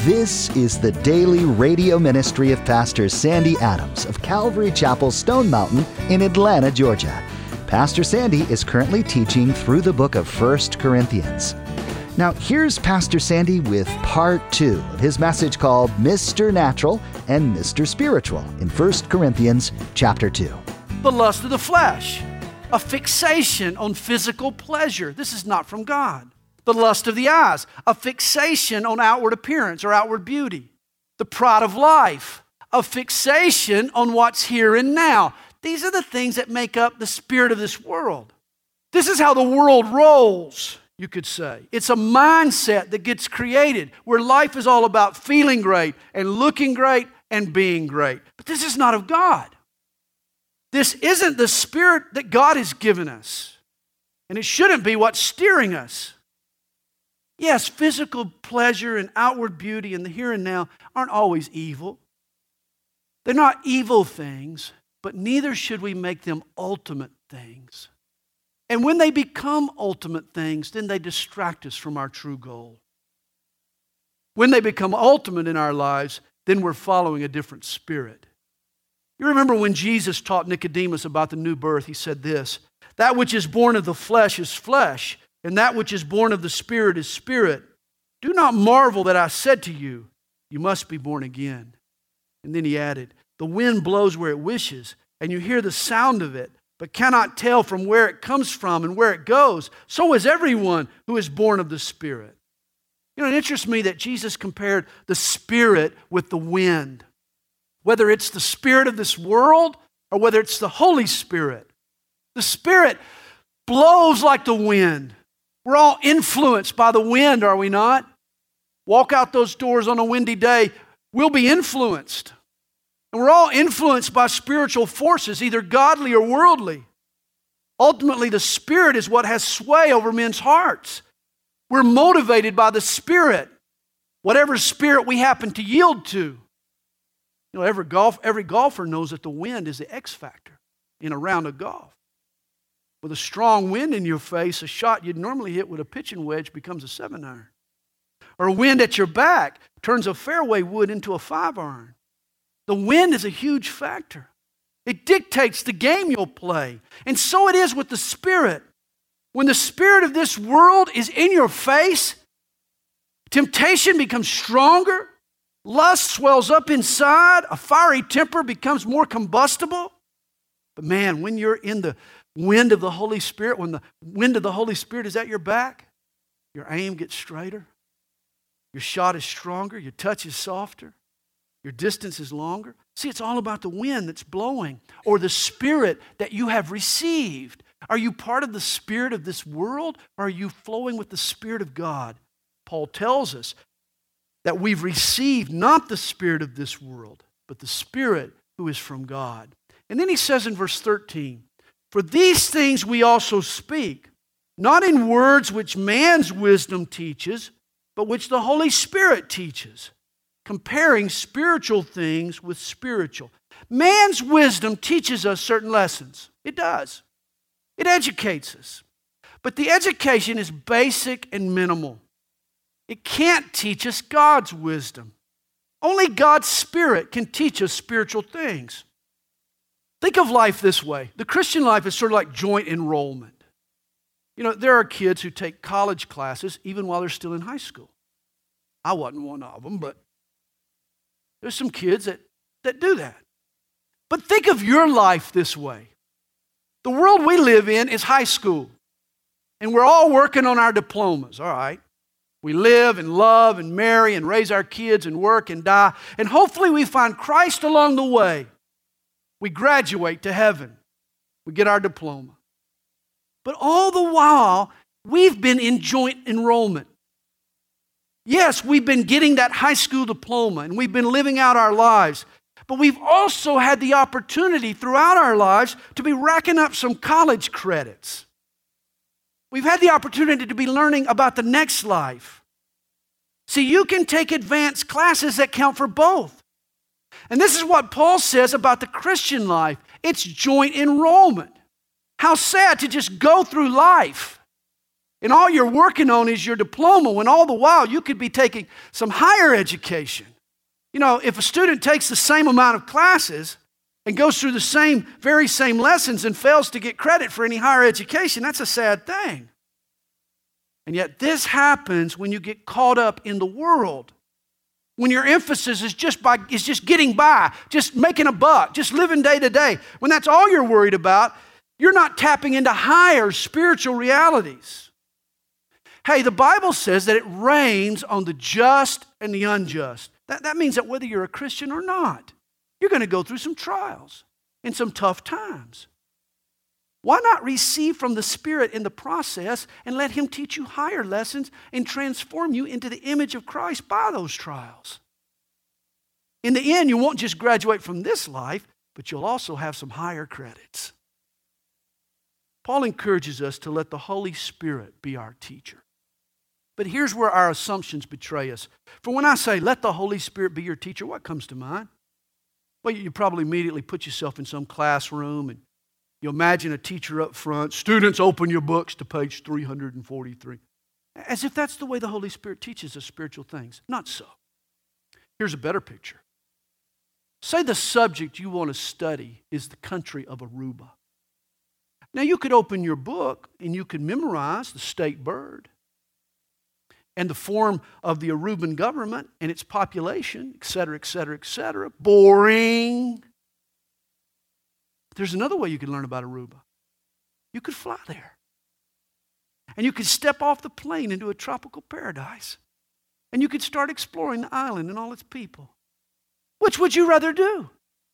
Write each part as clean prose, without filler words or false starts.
This is the daily radio ministry of Pastor Sandy Adams of Calvary Chapel, Stone Mountain in Atlanta, Georgia. Pastor Sandy is currently teaching through the book of 1 Corinthians. Now, here's Pastor Sandy with part 2 of his message called Mr. Natural and Mr. Spiritual in 1 Corinthians chapter 2. The lust of the flesh, a fixation on physical pleasure. This is not from God. The lust of the eyes, a fixation on outward appearance or outward beauty. The pride of life, a fixation on what's here and now. These are the things that make up the spirit of this world. This is how the world rolls, you could say. It's a mindset that gets created where life is all about feeling great and looking great and being great. But this is not of God. This isn't the spirit that God has given us. And it shouldn't be what's steering us. Yes, physical pleasure and outward beauty in the here and now aren't always evil. They're not evil things, but neither should we make them ultimate things. And when they become ultimate things, then they distract us from our true goal. When they become ultimate in our lives, then we're following a different spirit. You remember when Jesus taught Nicodemus about the new birth, he said this, "That which is born of the flesh is flesh, and that which is born of the Spirit is spirit. Do not marvel that I said to you, you must be born again." And then he added, "The wind blows where it wishes, and you hear the sound of it, but cannot tell from where it comes from and where it goes. So is everyone who is born of the Spirit." You know, it interests me that Jesus compared the Spirit with the wind. Whether it's the spirit of this world or whether it's the Holy Spirit. The Spirit blows like the wind. We're all influenced by the wind, are we not? Walk out those doors on a windy day, we'll be influenced. And we're all influenced by spiritual forces, either godly or worldly. Ultimately, the Spirit is what has sway over men's hearts. We're motivated by the Spirit, whatever spirit we happen to yield to. You know, every golfer knows that the wind is the X factor in a round of golf. With a strong wind in your face, a shot you'd normally hit with a pitching wedge becomes a 7-iron. Or a wind at your back turns a fairway wood into a 5-iron. The wind is a huge factor. It dictates the game you'll play. And so it is with the Spirit. When the spirit of this world is in your face, temptation becomes stronger, lust swells up inside, a fiery temper becomes more combustible. But man, when you're in the wind of the Holy Spirit, when the wind of the Holy Spirit is at your back, your aim gets straighter, your shot is stronger, your touch is softer, your distance is longer. See, it's all about the wind that's blowing or the spirit that you have received. Are you part of the spirit of this world or are you flowing with the Spirit of God? Paul tells us that we've received not the spirit of this world, but the Spirit who is from God. And then he says in verse 13, "For these things we also speak, not in words which man's wisdom teaches, but which the Holy Spirit teaches, comparing spiritual things with spiritual." Man's wisdom teaches us certain lessons. It does. It educates us. But the education is basic and minimal. It can't teach us God's wisdom. Only God's Spirit can teach us spiritual things. Think of life this way. The Christian life is sort of like joint enrollment. You know, there are kids who take college classes even while they're still in high school. I wasn't one of them, but there's some kids that do that. But think of your life this way. The world we live in is high school, and we're all working on our diplomas, all right? We live and love and marry and raise our kids and work and die, and hopefully we find Christ along the way. We graduate to heaven. We get our diploma. But all the while, we've been in joint enrollment. Yes, we've been getting that high school diploma and we've been living out our lives. But we've also had the opportunity throughout our lives to be racking up some college credits. We've had the opportunity to be learning about the next life. See, you can take advanced classes that count for both. And this is what Paul says about the Christian life. It's joint enrollment. How sad to just go through life And all you're working on is your diploma, when all the while you could be taking some higher education. You know, if a student takes the same amount of classes and goes through the very same lessons and fails to get credit for any higher education, that's a sad thing. And yet this happens when you get caught up in the world. When your emphasis is just getting by, just making a buck, just living day to day. When that's all you're worried about, you're not tapping into higher spiritual realities. Hey, the Bible says that it rains on the just and the unjust. That means that whether you're a Christian or not, you're going to go through some trials and some tough times. Why not receive from the Spirit in the process and let Him teach you higher lessons and transform you into the image of Christ by those trials? In the end, you won't just graduate from this life, but you'll also have some higher credits. Paul encourages us to let the Holy Spirit be our teacher. But here's where our assumptions betray us. For when I say, let the Holy Spirit be your teacher, what comes to mind? Well, you probably immediately put yourself in some classroom and you imagine a teacher up front, students, open your books to page 343. As if that's the way the Holy Spirit teaches us spiritual things. Not so. Here's a better picture. Say the subject you want to study is the country of Aruba. Now you could open your book and you could memorize the state bird and the form of the Aruban government and its population, et cetera, et cetera, et cetera. Boring. There's another way you could learn about Aruba. You could fly there. And you could step off the plane into a tropical paradise. And you could start exploring the island and all its people. Which would you rather do?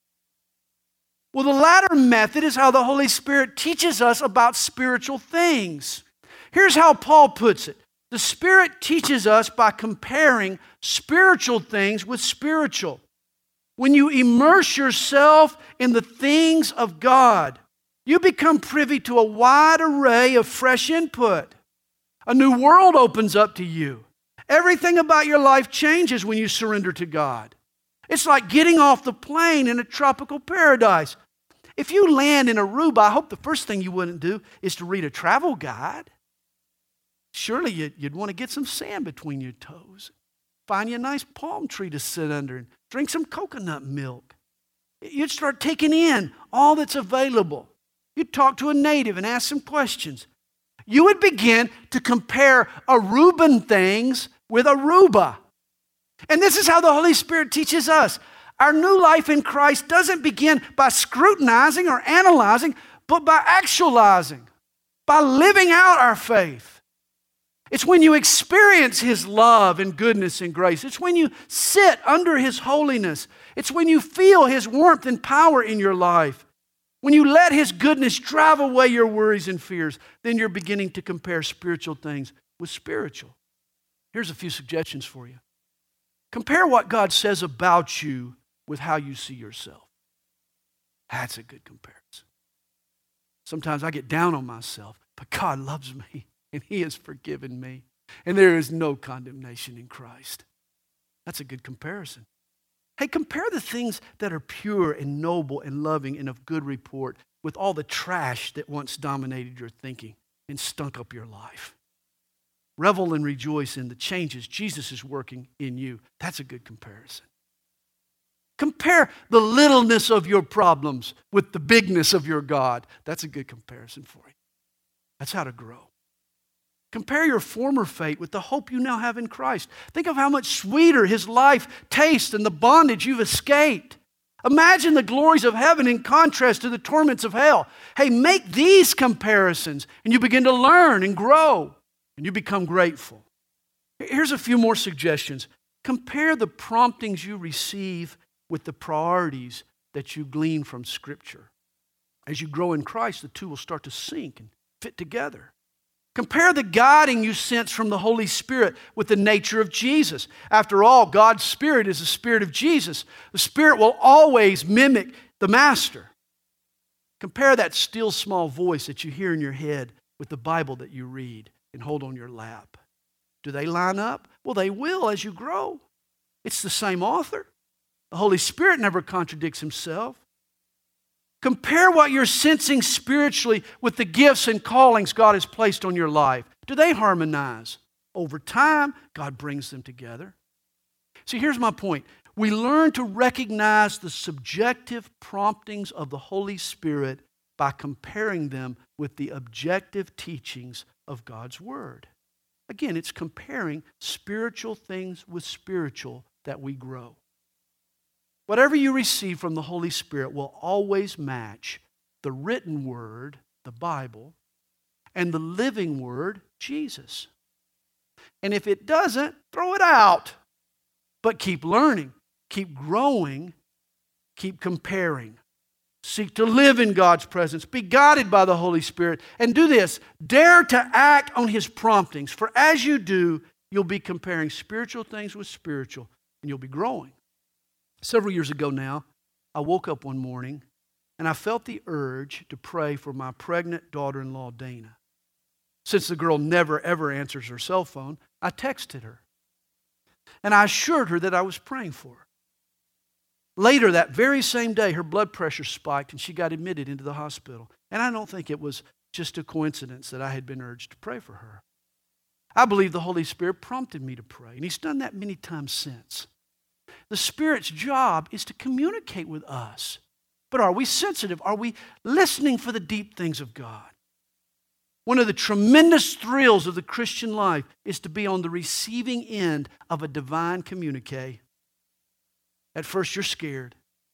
Well, the latter method is how the Holy Spirit teaches us about spiritual things. Here's how Paul puts it. The Spirit teaches us by comparing spiritual things with spiritual. When you immerse yourself in the things of God, you become privy to a wide array of fresh input. A new world opens up to you. Everything about your life changes when you surrender to God. It's like getting off the plane in a tropical paradise. If you land in Aruba, I hope the first thing you wouldn't do is to read a travel guide. Surely you'd want to get some sand between your toes. Find you a nice palm tree to sit under and drink some coconut milk. You'd start taking in all that's available. You'd talk to a native and ask some questions. You would begin to compare Aruban things with Aruba. And this is how the Holy Spirit teaches us. Our new life in Christ doesn't begin by scrutinizing or analyzing, but by actualizing, by living out our faith. It's when you experience His love and goodness and grace. It's when you sit under His holiness. It's when you feel His warmth and power in your life. When you let His goodness drive away your worries and fears, then you're beginning to compare spiritual things with spiritual. Here's a few suggestions for you. Compare what God says about you with how you see yourself. That's a good comparison. Sometimes I get down on myself, but God loves me and He has forgiven me. And there is no condemnation in Christ. That's a good comparison. Hey, compare the things that are pure and noble and loving and of good report with all the trash that once dominated your thinking and stunk up your life. Revel and rejoice in the changes Jesus is working in you. That's a good comparison. Compare the littleness of your problems with the bigness of your God. That's a good comparison for you. That's how to grow. Compare your former fate with the hope you now have in Christ. Think of how much sweeter His life tastes than the bondage you've escaped. Imagine the glories of heaven in contrast to the torments of hell. Hey, make these comparisons and you begin to learn and grow and you become grateful. Here's a few more suggestions. Compare the promptings you receive with the priorities that you glean from Scripture. As you grow in Christ, the two will start to sync and fit together. Compare the guiding you sense from the Holy Spirit with the nature of Jesus. After all, God's Spirit is the Spirit of Jesus. The Spirit will always mimic the Master. Compare that still small voice that you hear in your head with the Bible that you read and hold on your lap. Do they line up? Well, they will as you grow. It's the same author. The Holy Spirit never contradicts Himself. Compare what you're sensing spiritually with the gifts and callings God has placed on your life. Do they harmonize? Over time, God brings them together. See, here's my point. We learn to recognize the subjective promptings of the Holy Spirit by comparing them with the objective teachings of God's Word. Again, it's comparing spiritual things with spiritual that we grow. Whatever you receive from the Holy Spirit will always match the written Word, the Bible, and the living Word, Jesus. And if it doesn't, throw it out. But keep learning, keep growing, keep comparing. Seek to live in God's presence. Be guided by the Holy Spirit. And do this. Dare to act on His promptings. For as you do, you'll be comparing spiritual things with spiritual. And you'll be growing. Several years ago now, I woke up one morning and I felt the urge to pray for my pregnant daughter-in-law, Dana. Since the girl never, ever answers her cell phone, I texted her. And I assured her that I was praying for her. Later that very same day, her blood pressure spiked and she got admitted into the hospital. And I don't think it was just a coincidence that I had been urged to pray for her. I believe the Holy Spirit prompted me to pray, and He's done that many times since. The Spirit's job is to communicate with us. But are we sensitive? Are we listening for the deep things of God? One of the tremendous thrills of the Christian life is to be on the receiving end of a divine communique. At first you're scared.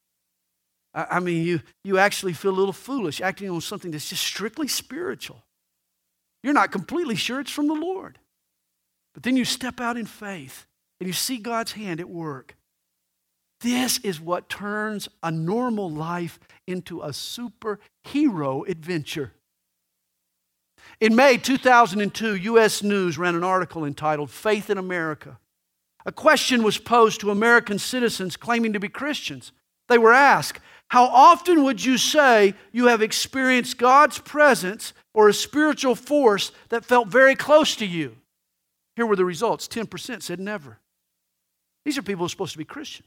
I mean, you actually feel a little foolish acting on something that's just strictly spiritual. You're not completely sure it's from the Lord. But then you step out in faith and you see God's hand at work. This is what turns a normal life into a superhero adventure. In May 2002, U.S. News ran an article entitled "Faith in America." A question was posed to American citizens claiming to be Christians. They were asked, how often would you say you have experienced God's presence or a spiritual force that felt very close to you? Here were the results. 10% said never. These are people who are supposed to be Christians.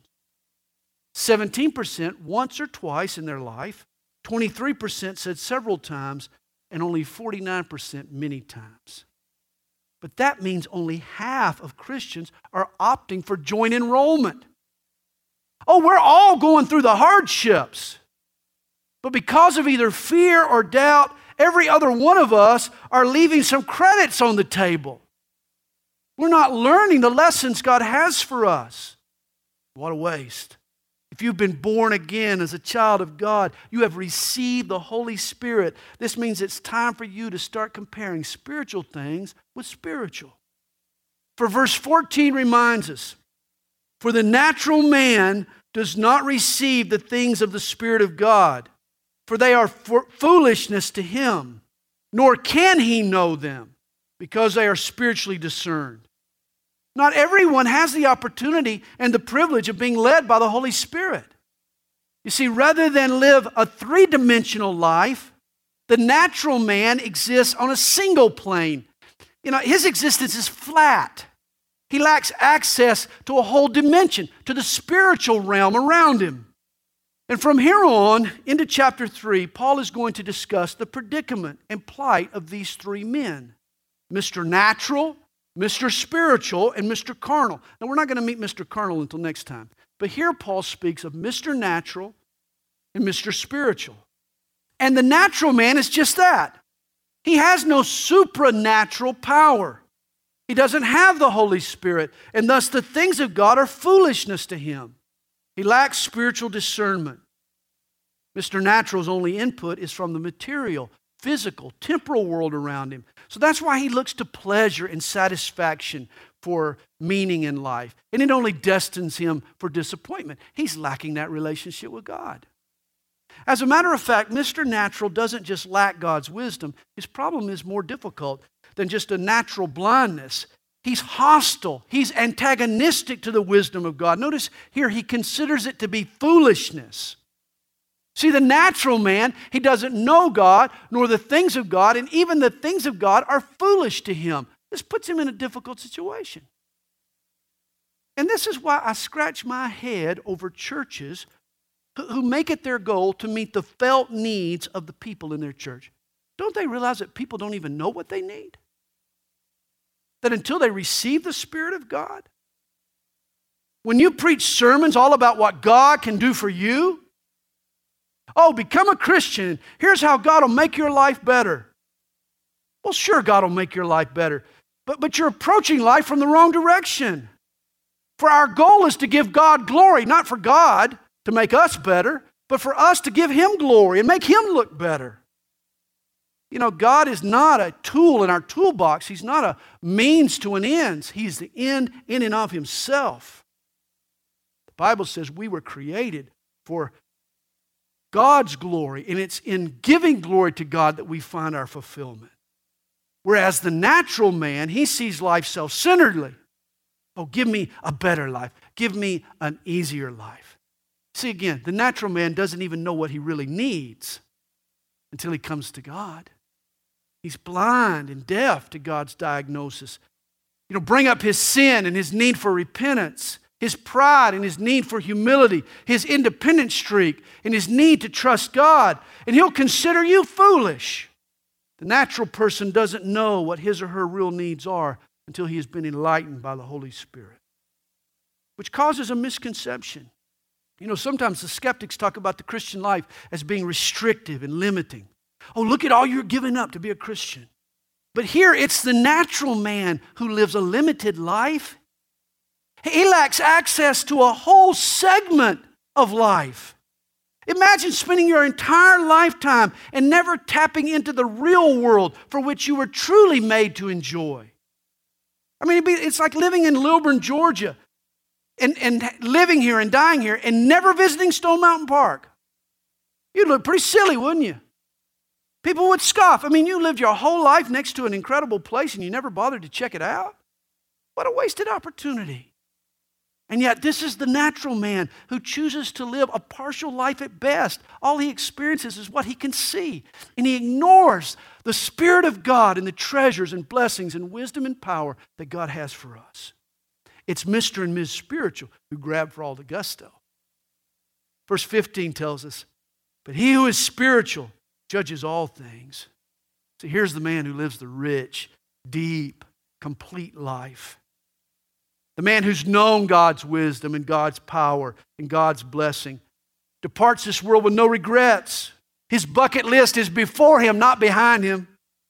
17% once or twice in their life. 23% said several times. And only 49% many times. But that means only half of Christians are opting for joint enrollment. Oh, we're all going through the hardships. But because of either fear or doubt, every other one of us are leaving some credits on the table. We're not learning the lessons God has for us. What a waste. If you've been born again as a child of God, you have received the Holy Spirit. This means it's time for you to start comparing spiritual things with spiritual. For verse 14 reminds us, for the natural man does not receive the things of the Spirit of God, for they are foolishness to him, nor can he know them, because they are spiritually discerned. Not everyone has the opportunity and the privilege of being led by the Holy Spirit. You see, rather than live a three-dimensional life, the natural man exists on a single plane. His existence is flat. He lacks access to a whole dimension, to the spiritual realm around him. And from here on into chapter 3, Paul is going to discuss the predicament and plight of these three men. Mr. Natural, Mr. Spiritual, and Mr. Carnal. Now, we're not going to meet Mr. Carnal until next time. But here Paul speaks of Mr. Natural and Mr. Spiritual. And the natural man is just that. He has no supranatural power. He doesn't have the Holy Spirit, and thus the things of God are foolishness to him. He lacks spiritual discernment. Mr. Natural's only input is from the material, physical, temporal world around him. So that's why he looks to pleasure and satisfaction for meaning in life. And it only destines him for disappointment. He's lacking that relationship with God. As a matter of fact, Mr. Natural doesn't just lack God's wisdom. His problem is more difficult than just a natural blindness. He's hostile. He's antagonistic to the wisdom of God. Notice here, he considers it to be foolishness. See, the natural man, he doesn't know God, nor the things of God, and even the things of God are foolish to him. This puts him in a difficult situation. And this is why I scratch my head over churches who make it their goal to meet the felt needs of the people in their church. Don't they realize that people don't even know what they need? that until they receive the Spirit of God, when you preach sermons all about what God can do for you, oh, become a Christian. Here's how God will make your life better. Well, sure, God will make your life better, but you're approaching life from the wrong direction. For our goal is to give God glory, not for God to make us better, but for us to give Him glory and make Him look better. You know, God is not a tool in our toolbox. He's not a means to an end. He's the end in and of Himself. The Bible says we were created for God's glory, and it's in giving glory to God that we find our fulfillment. Whereas the natural man, he sees life self-centeredly. Oh, give me a better life. Give me an easier life. See, again, the natural man doesn't even know what he really needs until he comes to God. He's blind and deaf to God's diagnosis. You know, bring up his sin and his need for repentance, his pride and his need for humility, his independent streak and his need to trust God, and he'll consider you foolish. The natural person doesn't know what his or her real needs are until he has been enlightened by the Holy Spirit, which causes a misconception. You know, sometimes the skeptics talk about the Christian life as being restrictive and limiting. Oh, look at all you're giving up to be a Christian. But here it's the natural man who lives a limited life. He lacks access to a whole segment of life. Imagine spending your entire lifetime and never tapping into the real world for which you were truly made to enjoy. I mean, it's like living in Lilburn, Georgia, and living here and dying here and never visiting Stone Mountain Park. You'd look pretty silly, wouldn't you? People would scoff. I mean, you lived your whole life next to an incredible place and you never bothered to check it out? What a wasted opportunity. And yet this is the natural man who chooses to live a partial life at best. All he experiences is what he can see. And he ignores the Spirit of God and the treasures and blessings and wisdom and power that God has for us. It's Mr. and Ms. Spiritual who grab for all the gusto. Verse 15 tells us, but he who is spiritual judges all things. So here's the man who lives the rich, deep, complete life. The man who's known God's wisdom and God's power and God's blessing departs this world with no regrets. His bucket list is before him, not behind him.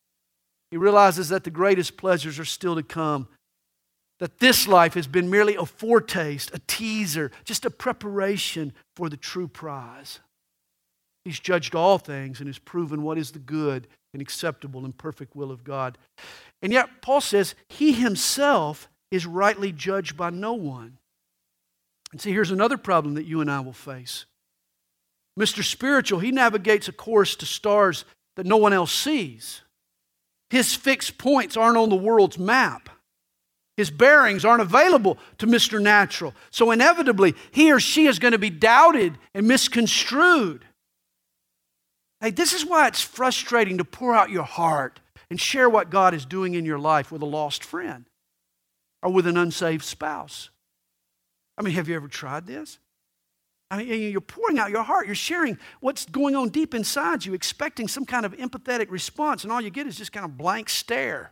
He realizes that the greatest pleasures are still to come, that this life has been merely a foretaste, a teaser, just a preparation for the true prize. He's judged all things and has proven what is the good and acceptable and perfect will of God. And yet Paul says he himself is rightly judged by no one. And see, here's another problem that you and I will face. Mr. Spiritual, he navigates a course to stars that no one else sees. His fixed points aren't on the world's map. His bearings aren't available to Mr. Natural. So inevitably, he or she is going to be doubted and misconstrued. Hey, this is why it's frustrating to pour out your heart and share what God is doing in your life with a lost friend or with an unsaved spouse. I mean, have you ever tried this? I mean, you're pouring out your heart. You're sharing what's going on deep inside you, expecting some kind of empathetic response, and all you get is just kind of blank stare.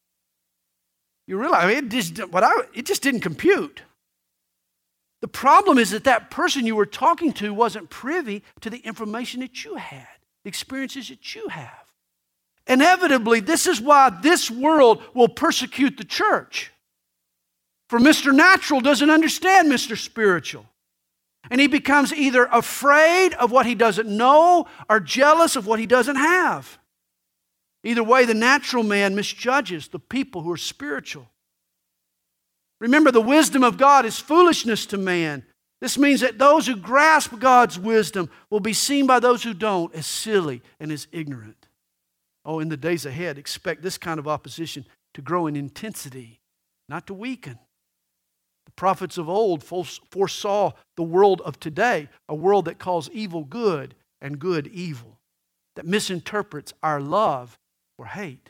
You realize it just didn't compute. The problem is that person you were talking to wasn't privy to the information that you had, the experiences that you have. Inevitably, this is why this world will persecute the church. For Mr. Natural doesn't understand Mr. Spiritual. And he becomes either afraid of what he doesn't know or jealous of what he doesn't have. Either way, the natural man misjudges the people who are spiritual. Remember, the wisdom of God is foolishness to man. This means that those who grasp God's wisdom will be seen by those who don't as silly and as ignorant. Oh, in the days ahead, expect this kind of opposition to grow in intensity, not to weaken. The prophets of old foresaw the world of today, a world that calls evil good and good evil, that misinterprets our love or hate.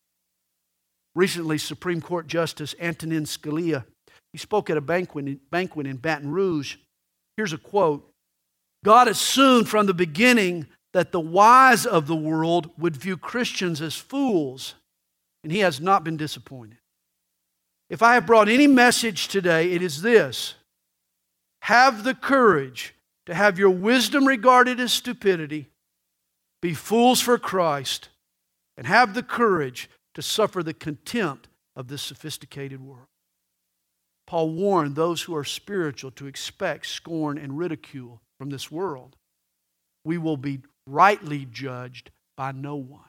Recently, Supreme Court Justice Antonin Scalia, he spoke at a banquet in Baton Rouge. Here's a quote. God assumed from the beginning that the wise of the world would view Christians as fools, and he has not been disappointed. If I have brought any message today, it is this: have the courage to have your wisdom regarded as stupidity, be fools for Christ, and have the courage to suffer the contempt of this sophisticated world. Paul warned those who are spiritual to expect scorn and ridicule from this world. We will be rightly judged by no one.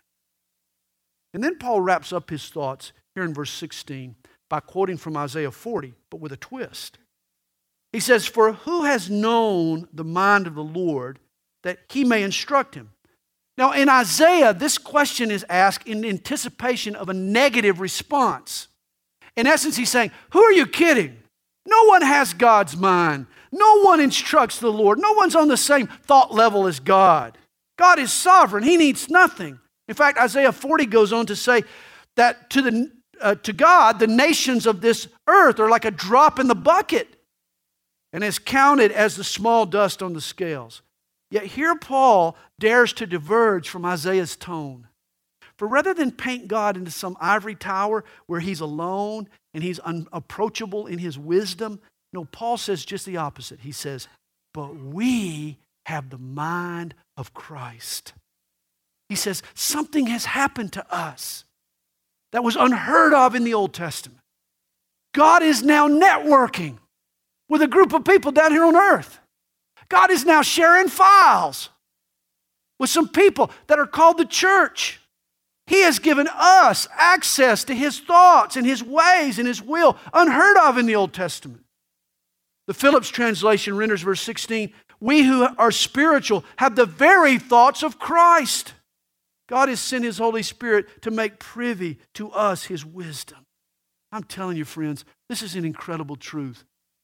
And then Paul wraps up his thoughts here in verse 16 by quoting from Isaiah 40, but with a twist. He says, "For who has known the mind of the Lord that he may instruct him?" Now in Isaiah, this question is asked in anticipation of a negative response. In essence, he's saying, who are you kidding? No one has God's mind. No one instructs the Lord. No one's on the same thought level as God. God is sovereign. He needs nothing. In fact, Isaiah 40 goes on to say that to God, the nations of this earth are like a drop in the bucket and is counted as the small dust on the scales. Yet here Paul dares to diverge from Isaiah's tone. For rather than paint God into some ivory tower where he's alone and he's unapproachable in his wisdom, no, Paul says just the opposite. He says, but we have the mind of Christ. He says, something has happened to us that was unheard of in the Old Testament. God is now networking with a group of people down here on earth. God is now sharing files with some people that are called the church. He has given us access to His thoughts and His ways and His will, unheard of in the Old Testament. The Phillips translation renders verse 16, we who are spiritual have the very thoughts of Christ. God has sent His Holy Spirit to make privy to us His wisdom. I'm telling you, friends, this is an incredible truth.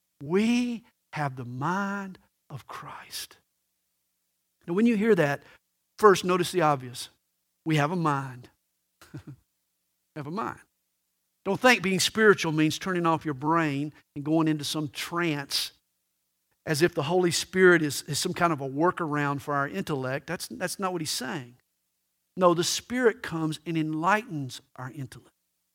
We have the mind of Christ. Now, when you hear that, first notice the obvious. We have a mind. We have a mind. Don't think being spiritual means turning off your brain and going into some trance as if the Holy Spirit is some kind of a workaround for our intellect. That's not what he's saying. No, the Spirit comes and enlightens our intellect.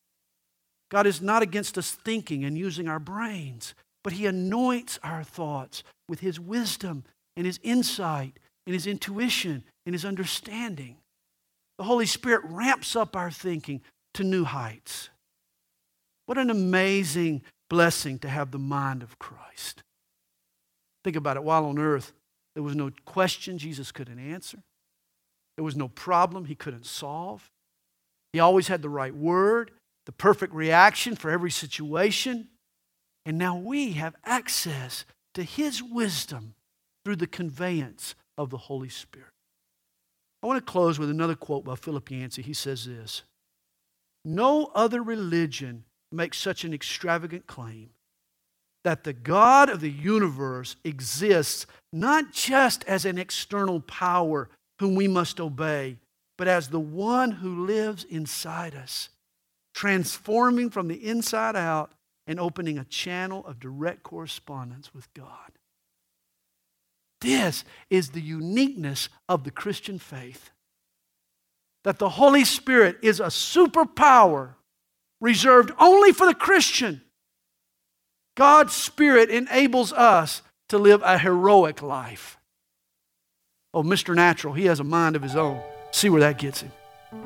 God is not against us thinking and using our brains, but He anoints our thoughts with His wisdom and His insight and His intuition and His understanding. The Holy Spirit ramps up our thinking to new heights. What an amazing blessing to have the mind of Christ. Think about it. While on earth, there was no question Jesus couldn't answer. There was no problem He couldn't solve. He always had the right word, the perfect reaction for every situation. And now we have access to His wisdom through the conveyance of the Holy Spirit. I want to close with another quote by Philip Yancey. He says this, no other religion makes such an extravagant claim that the God of the universe exists not just as an external power whom we must obey, but as the one who lives inside us, transforming from the inside out and opening a channel of direct correspondence with God. This is the uniqueness of the Christian faith. That the Holy Spirit is a superpower reserved only for the Christian. God's Spirit enables us to live a heroic life. Oh, Mr. Natural, he has a mind of his own. See where that gets him.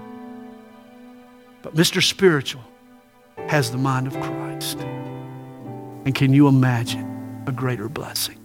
But Mr. Spiritual has the mind of Christ. And can you imagine a greater blessing?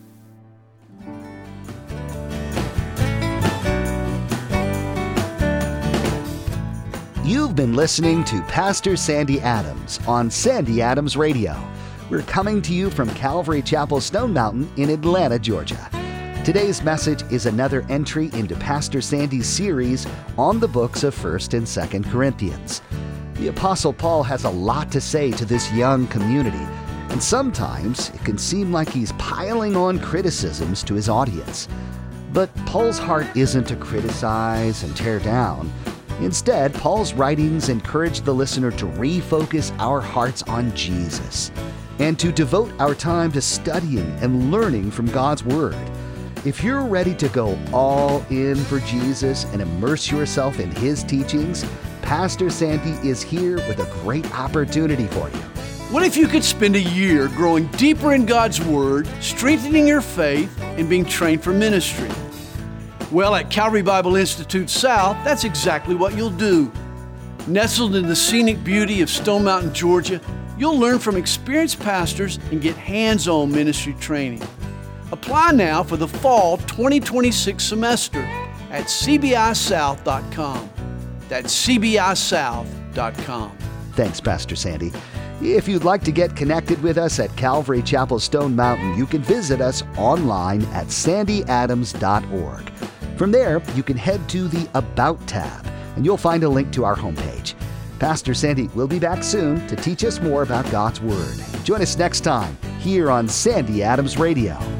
You've been listening to Pastor Sandy Adams on Sandy Adams Radio. We're coming to you from Calvary Chapel Stone Mountain in Atlanta, Georgia. Today's message is another entry into Pastor Sandy's series on the books of 1st and 2nd Corinthians. The Apostle Paul has a lot to say to this young community, and sometimes it can seem like he's piling on criticisms to his audience. But Paul's heart isn't to criticize and tear down. Instead, Paul's writings encourage the listener to refocus our hearts on Jesus and to devote our time to studying and learning from God's Word. If you're ready to go all in for Jesus and immerse yourself in His teachings, Pastor Sandy is here with a great opportunity for you. What if you could spend a year growing deeper in God's Word, strengthening your faith, and being trained for ministry? Well, at Calvary Bible Institute South, that's exactly what you'll do. Nestled in the scenic beauty of Stone Mountain, Georgia, you'll learn from experienced pastors and get hands-on ministry training. Apply now for the fall 2026 semester at cbisouth.com. That's cbisouth.com. Thanks, Pastor Sandy. If you'd like to get connected with us at Calvary Chapel Stone Mountain, you can visit us online at sandyadams.org. From there, you can head to the About tab, and you'll find a link to our homepage. Pastor Sandy will be back soon to teach us more about God's Word. Join us next time here on Sandy Adams Radio.